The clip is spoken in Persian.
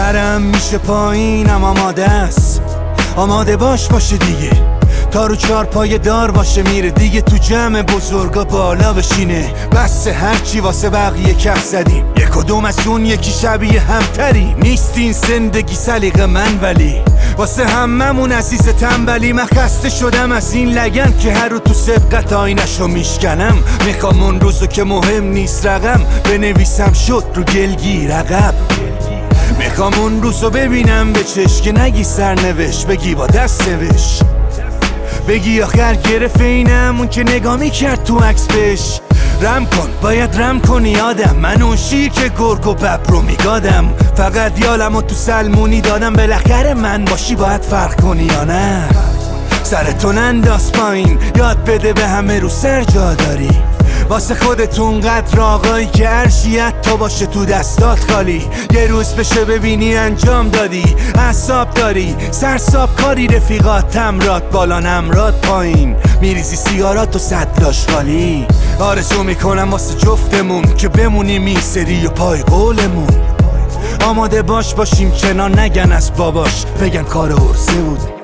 سرم میشه پایینم آماده است، آماده باشه دیگه، تا رو 4 پای دار باشه میره دیگه، تو جمع بزرگا بالا بشینه. بس هرچی واسه بقیه کف زدیم، یک کدوم از اون یکی شبیه همتری نیست این زندگی سلیقه من، ولی واسه هممون عزیز تنبلی. من خسته شدم از این لگن که هر رو تو سبقت آینشو میشکنم. میخوام اون روزو که مهم نیست رقم بنویسم شد رو گلگیر عقب. میخوام اون روزو ببینم به چشم که نگی سرنوشت، بگی با دست نوشت، بگی آخر گرفت اینم اون که نگاه میکرد تو عکس بهش. رم کن باید رم کنی آدم، من اون شیر که گرگ و ببر رو میگادم. فقط یالمو تو سلمونی دادم، بالاخره من باشی باید فرق کنی یا نه. سرتو ننداز پایین، یاد بده به همه رو سر جا داری. واسه خودتون قدر آقایی که عرشیت تا باشه تو دستات خالی. یه روز بشه ببینی انجام دادی، اعصاب داری سرساب کاری، رفیقات تمرات بالا نمرات پایین، میریزی سیگارات و صدلاش خالی. آرزو میکنم واسه جفتمون که بمونیم این سری و پای قولمون. آماده باشیم کنار نگن از باباش، بگن کار عرضه بود.